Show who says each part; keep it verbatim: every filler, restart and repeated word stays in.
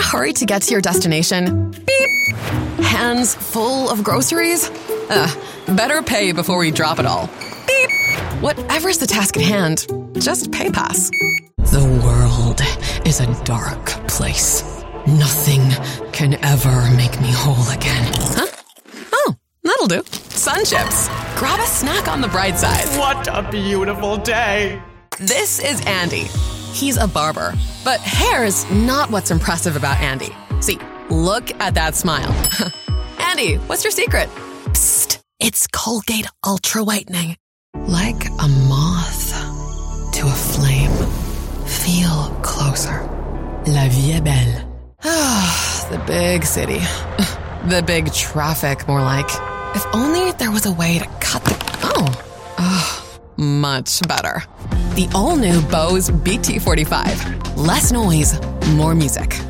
Speaker 1: hurry to get to your destination? Beep! Hands full of groceries? Ugh, better pay before we drop it all. Beep! Whatever's the task at hand, just pay pass. The world is a dark place. Nothing can ever make me whole again. Huh? Oh, that'll do. Sun chips. Grab a snack on the bright side.
Speaker 2: What a beautiful day.
Speaker 1: This is Andy. He's a barber, but hair's not what's impressive about Andy. See, look at that smile. Andy, what's your secret? Psst, it's Colgate Ultra Whitening. Like a moth to a flame. Feel closer. La vie est belle. The big city. The big traffic, more like. If only there was a way to cut the... Oh. Oh, much better. The all-new Bose B T forty-five. Less noise, more music.